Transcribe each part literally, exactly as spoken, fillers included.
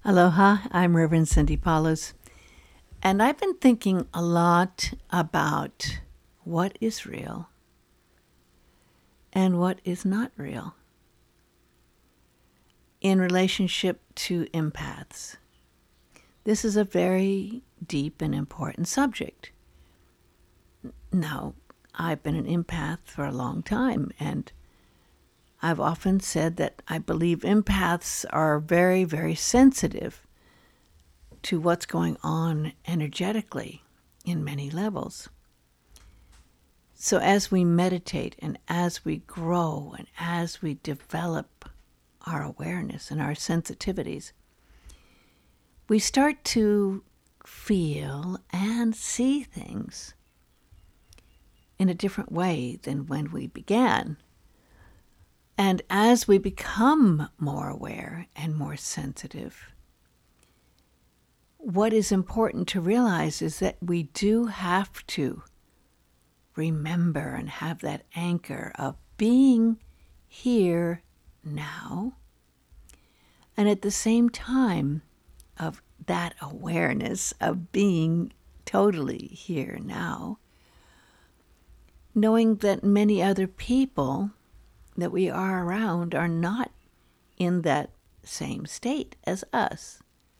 Aloha, I'm Reverend Cindy Paulus, and I've been thinking a lot about what is real and what is not real in relationship to empaths. This is a very deep and important subject. Now, I've been an empath for a long time, and I've often said that I believe empaths are very, very sensitive to what's going on energetically in many levels. So as we meditate and as we grow and as we develop our awareness and our sensitivities, we start to feel and see things in a different way than when we began. And as we become more aware and more sensitive, what is important to realize is that we do have to remember and have that anchor of being here now, and at the same time of that awareness of being totally here now, knowing that many other people that we are around are not in that same state as us.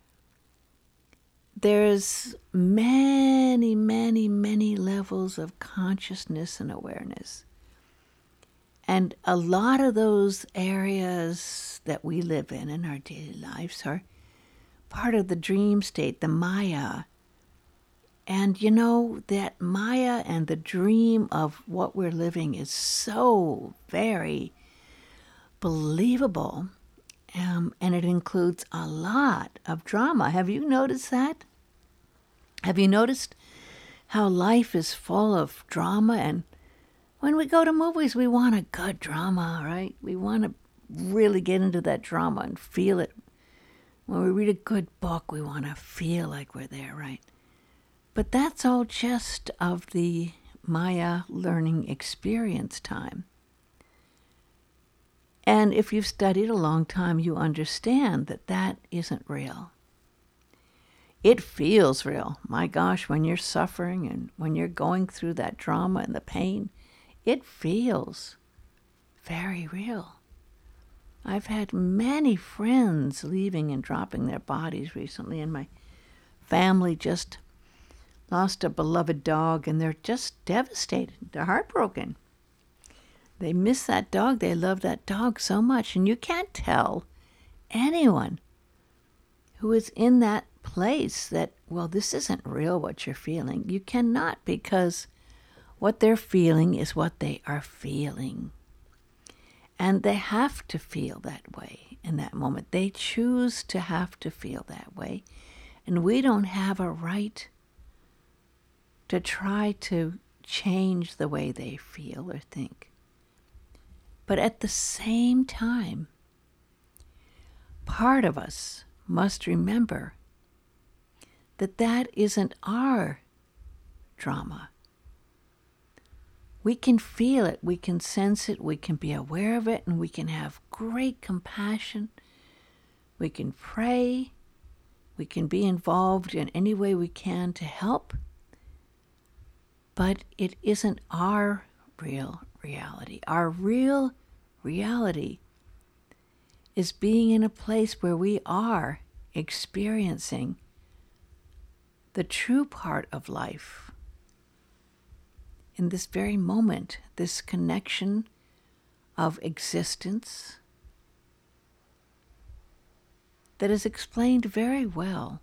There's many, many, many levels of consciousness and awareness. And a lot of those areas that we live in in our daily lives are part of the dream state, the Maya. And you know, that Maya and the dream of what we're living is so very believable, um, and it includes a lot of drama. Have you noticed that? Have you noticed how life is full of drama? And when we go to movies, we want a good drama, right? We want to really get into that drama and feel it. When we read a good book, we want to feel like we're there, right? But that's all just of the Maya learning experience time. And if you've studied a long time, you understand that that isn't real. It feels real. My gosh, when you're suffering and when you're going through that drama and the pain, it feels very real. I've had many friends leaving and dropping their bodies recently, and my family just lost a beloved dog, and they're just devastated. They're heartbroken. They miss that dog. They love that dog so much. And you can't tell anyone who is in that place that, well, this isn't real what you're feeling. You cannot, because what they're feeling is what they are feeling. And they have to feel that way in that moment. They choose to have to feel that way. And we don't have a right to try to change the way they feel or think. But at the same time, part of us must remember that that isn't our drama. We can feel it, we can sense it, we can be aware of it, and we can have great compassion. We can pray. We can be involved in any way we can to help. But it isn't our real reality. Our real reality is being in a place where we are experiencing the true part of life. In this very moment, this connection of existence that is explained very well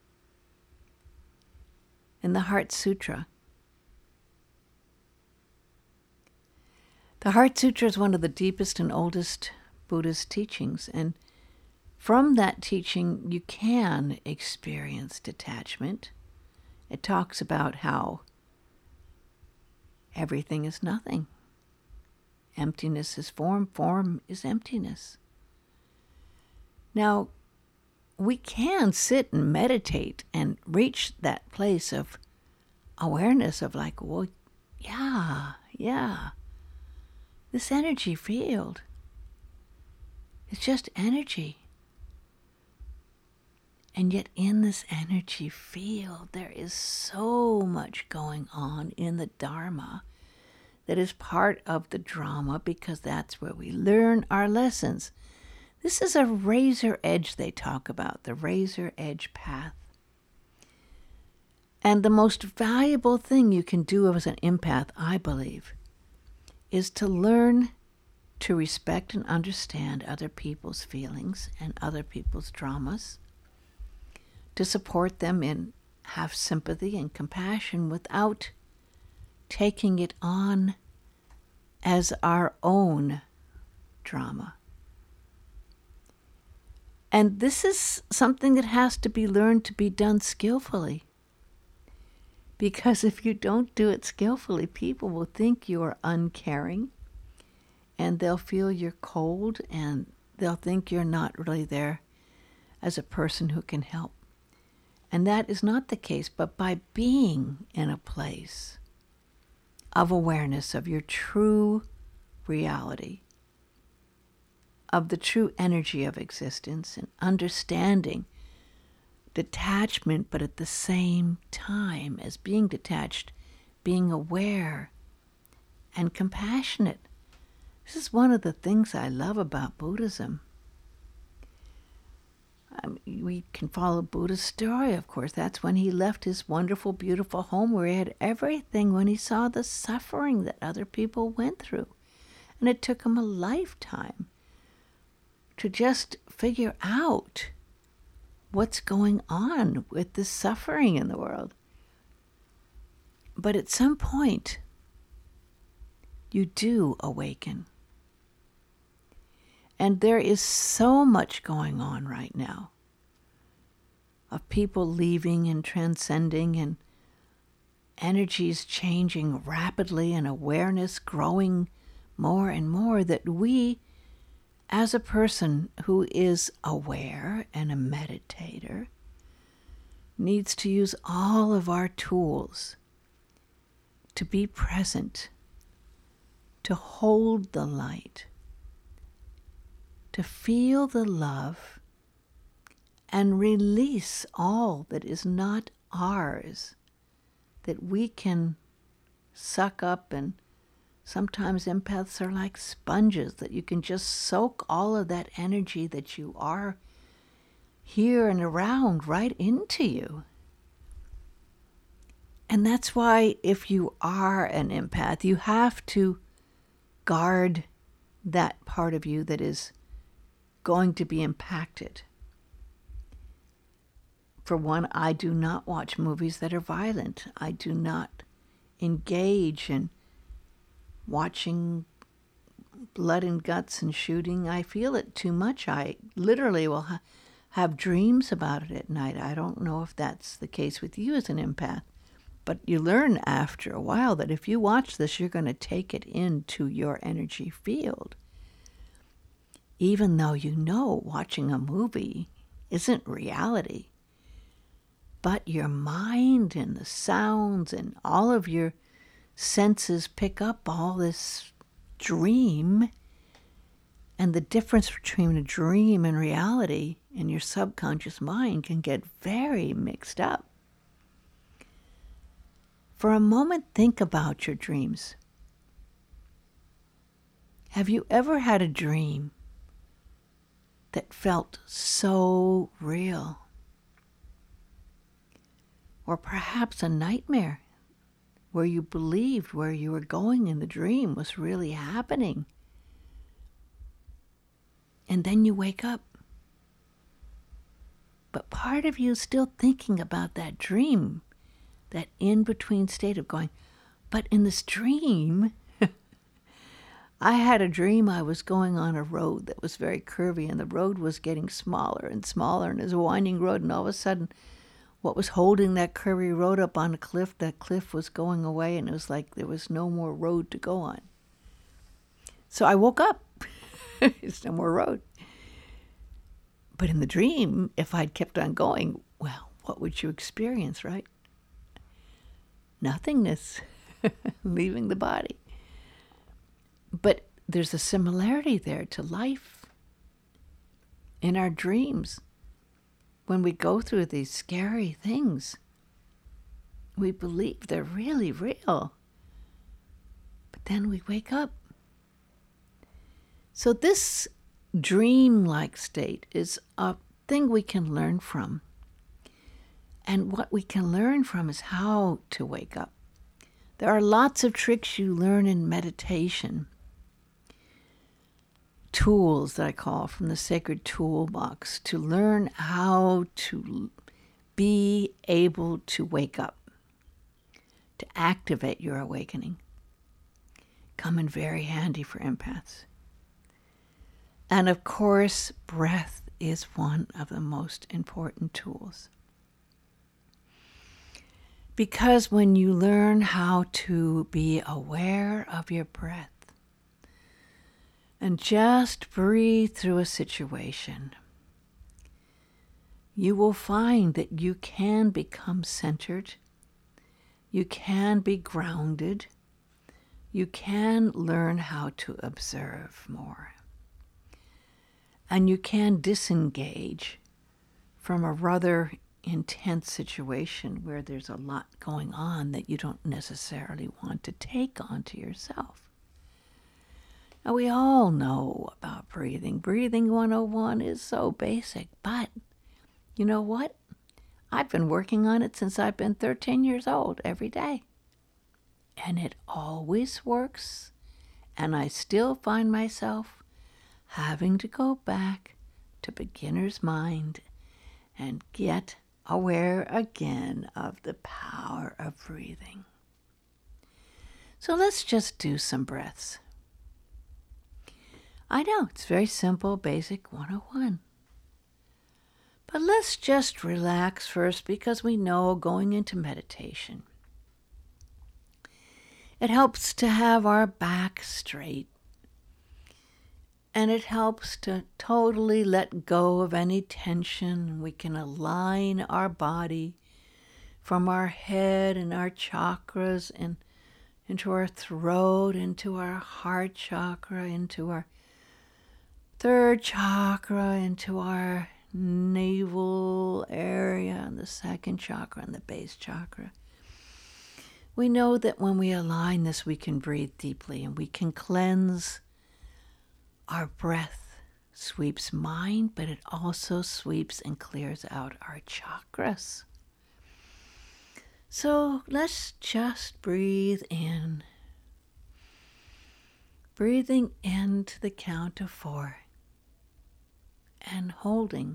in the Heart Sutra. The Heart Sutra is one of the deepest and oldest Buddhist teachings, and from that teaching you can experience detachment. It talks about how everything is nothing. Emptiness is form, form is emptiness. Now, we can sit and meditate and reach that place of awareness of like, well, yeah, yeah. This energy field, it's just energy. And yet in this energy field, there is so much going on in the Dharma that is part of the drama, because that's where we learn our lessons. This is a razor edge they talk about, the razor edge path. And the most valuable thing you can do as an empath, I believe, is to learn to respect and understand other people's feelings and other people's dramas, to support them and have sympathy and compassion without taking it on as our own drama. And this is something that has to be learned to be done skillfully. Because if you don't do it skillfully, people will think you are uncaring, and they'll feel you're cold, and they'll think you're not really there as a person who can help. And that is not the case, but by being in a place of awareness of your true reality, of the true energy of existence, and understanding detachment, but at the same time as being detached, being aware and compassionate. This is one of the things I love about Buddhism. I mean, we can follow Buddha's story, of course. That's when he left his wonderful, beautiful home where he had everything, when he saw the suffering that other people went through. And it took him a lifetime to just figure out what's going on with the suffering in the world. But at some point, you do awaken. And there is so much going on right now of people leaving and transcending, and energies changing rapidly, and awareness growing more and more, that we, as a person who is aware and a meditator, needs to use all of our tools to be present, to hold the light, to feel the love, and release all that is not ours, that we can suck up. And sometimes empaths are like sponges, that you can just soak all of that energy that you are here and around right into you. And that's why if you are an empath, you have to guard that part of you that is going to be impacted. For one, I do not watch movies that are violent. I do not engage in watching blood and guts and shooting. I feel it too much. I literally will ha- have dreams about it at night. I don't know if that's the case with you as an empath, but you learn after a while that if you watch this, you're going to take it into your energy field. Even though you know watching a movie isn't reality, but your mind and the sounds and all of your senses pick up all this dream, and the difference between a dream and reality in your subconscious mind can get very mixed up. For a moment, think about your dreams. Have you ever had a dream that felt so real? Or perhaps a nightmare where you believed where you were going in the dream was really happening. And then you wake up. But part of you is still thinking about that dream, that in-between state of going, but in this dream, I had a dream I was going on a road that was very curvy, and the road was getting smaller and smaller, and it was a winding road, and all of a sudden, what was holding that curvy road up on a cliff, that cliff was going away, and it was like there was no more road to go on. So I woke up. There's no more road. But in the dream, if I'd kept on going, well, what would you experience, right? Nothingness, leaving the body. But there's a similarity there to life. In our dreams, when we go through these scary things, we believe they're really real. But then we wake up. So this dream-like state is a thing we can learn from. And what we can learn from is how to wake up. There are lots of tricks you learn in meditation. Tools that I call from the sacred toolbox to learn how to be able to wake up, to activate your awakening. Come in very handy for empaths. And of course, breath is one of the most important tools. Because when you learn how to be aware of your breath and just breathe through a situation, you will find that you can become centered, you can be grounded, you can learn how to observe more, and you can disengage from a rather intense situation where there's a lot going on that you don't necessarily want to take onto yourself. Now, we all know about breathing. Breathing one oh one is so basic, but you know what? I've been working on it since I've been thirteen years old every day. And it always works, and I still find myself having to go back to beginner's mind and get aware again of the power of breathing. So let's just do some breaths. I know, it's very simple, basic one oh one. But let's just relax first, because we know going into meditation, it helps to have our back straight. And it helps to totally let go of any tension. We can align our body from our head and our chakras and into our throat, into our heart chakra, into our third chakra, into our navel area, and the second chakra and the base chakra. We know that when we align this, we can breathe deeply and we can cleanse. Our breath sweeps mind, but it also sweeps and clears out our chakras. So let's just breathe in. Breathing into the count of four and holding.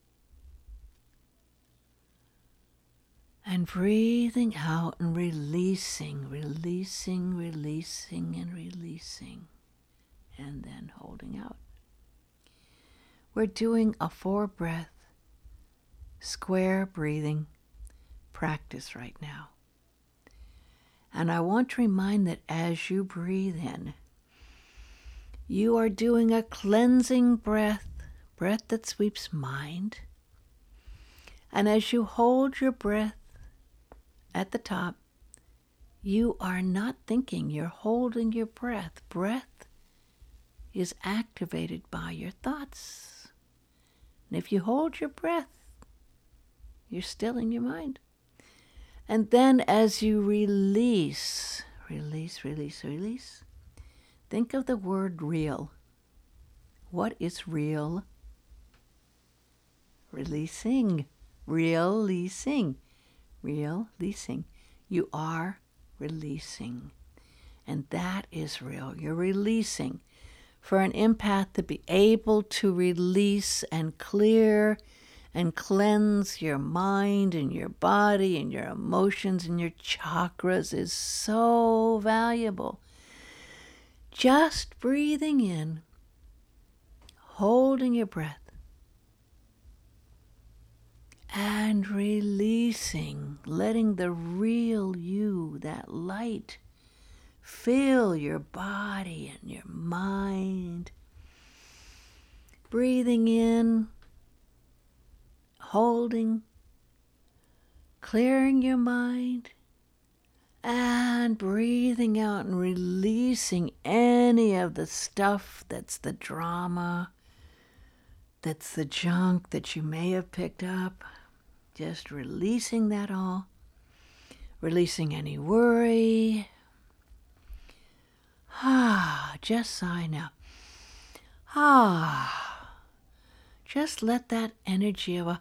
And breathing out and releasing, releasing, releasing, and releasing. And then holding out. We're doing a four breath, square breathing practice right now. And I want to remind that as you breathe in, you are doing a cleansing breath, breath that sweeps mind. And as you hold your breath at the top, you are not thinking, you're holding your breath. Breath is activated by your thoughts. And if you hold your breath, you're stilling your mind. And then as you release, release, release, release, think of the word real. What is real? Releasing. Releasing. Releasing. You are releasing. And that is real. You're releasing. For an empath to be able to release and clear and cleanse your mind and your body and your emotions and your chakras is so valuable. Just breathing in, holding your breath, and releasing, letting the real you, that light, fill your body and your mind. Breathing in, holding, clearing your mind, and breathing out and releasing any of the stuff that's the drama, that's the junk that you may have picked up. Just releasing that all. Releasing any worry. Ah, just sigh now. Ah, just let that energy of a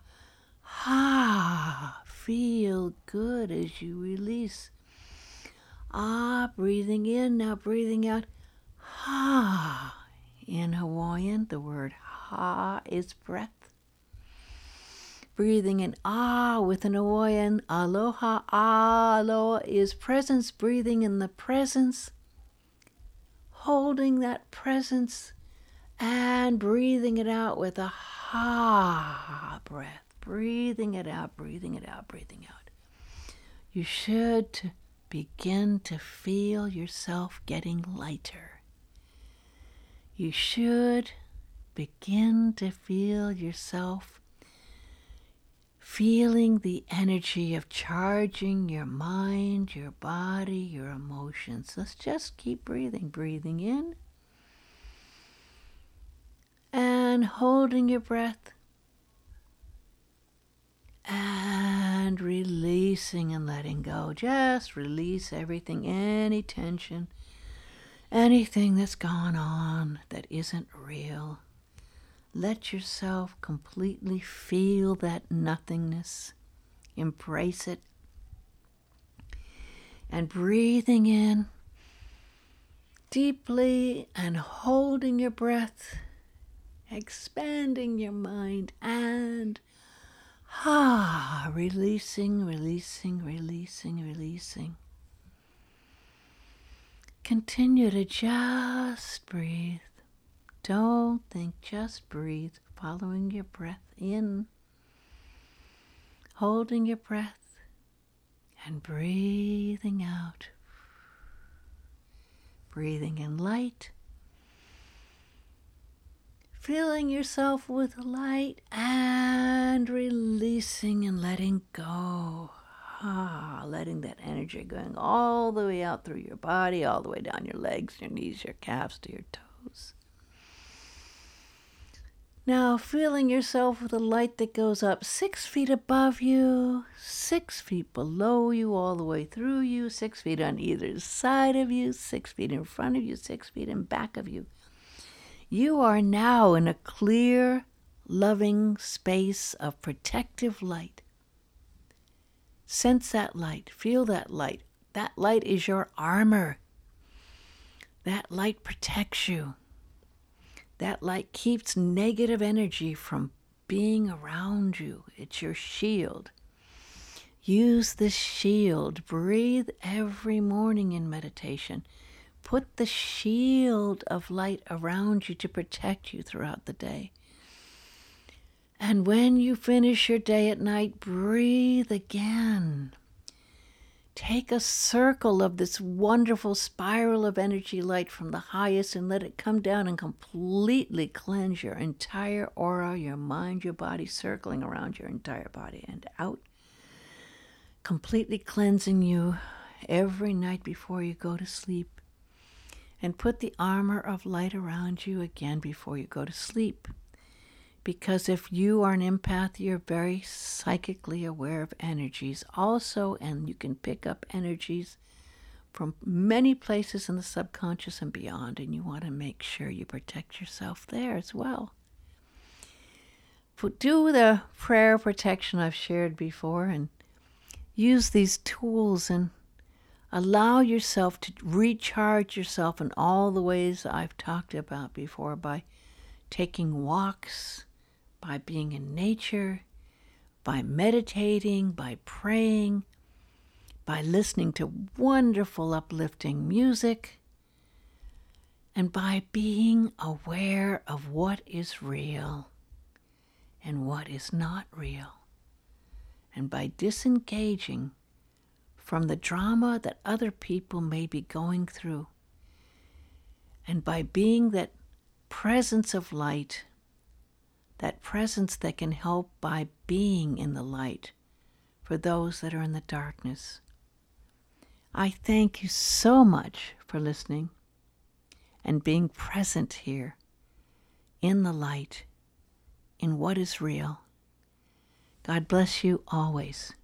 ah feel good as you release. Ah, breathing in, now breathing out. Ah. In Hawaiian, the word ha is breath. Breathing in ah with an Hawaiian, aloha, aloha is presence. Breathing in the presence. Holding that presence and breathing it out with a ha breath. Breathing it out, breathing it out, breathing out. You should begin to feel yourself getting lighter. You should begin to feel yourself feeling the energy of charging your mind, your body, your emotions. Let's just keep breathing. Breathing in and holding your breath and releasing and letting go. Just release everything, any tension, anything that's gone on that isn't real. Let yourself completely feel that nothingness. Embrace it. And breathing in deeply and holding your breath, expanding your mind, and ah, releasing, releasing, releasing, releasing. Continue to just breathe. Don't think, just breathe, following your breath in, holding your breath, and breathing out. Breathing in light, filling yourself with light, and releasing and letting go. Ah, letting that energy going all the way out through your body, all the way down your legs, your knees, your calves, to your toes. Now feeling yourself with a light that goes up six feet above you, six feet below you, all the way through you, six feet on either side of you, six feet in front of you, six feet in back of you. You are now in a clear, loving space of protective light. Sense that light. Feel that light. That light is your armor. That light protects you. That light keeps negative energy from being around you. It's your shield. Use this shield. Breathe every morning in meditation. Put the shield of light around you to protect you throughout the day. And when you finish your day at night, breathe again. Take a circle of this wonderful spiral of energy light from the highest and let it come down and completely cleanse your entire aura, your mind, your body, circling around your entire body and out. Completely cleansing you every night before you go to sleep. And put the armor of light around you again before you go to sleep. Because if you are an empath, you're very psychically aware of energies also, and you can pick up energies from many places in the subconscious and beyond, and you want to make sure you protect yourself there as well. Do the prayer protection I've shared before, and use these tools and allow yourself to recharge yourself in all the ways I've talked about before, by taking walks, by being in nature, by meditating, by praying, by listening to wonderful, uplifting music, and by being aware of what is real and what is not real, and by disengaging from the drama that other people may be going through, and by being that presence of light, that presence that can help by being in the light for those that are in the darkness. I thank you so much for listening and being present here in the light, in what is real. God bless you always.